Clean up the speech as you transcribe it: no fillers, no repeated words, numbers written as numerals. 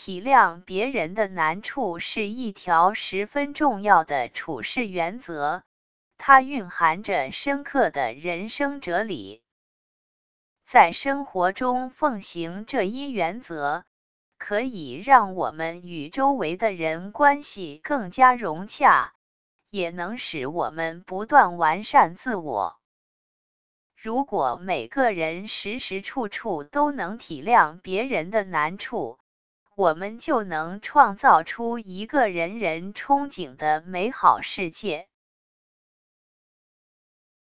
体谅别人的难处是一条十分重要的处事原则，它蕴含着深刻的人生哲理。在生活中奉行这一原则，可以让我们与周围的人关系更加融洽，也能使我们不断完善自我。如果每个人时时处处都能体谅别人的难处，我们就能创造出一个人人憧憬的美好世界。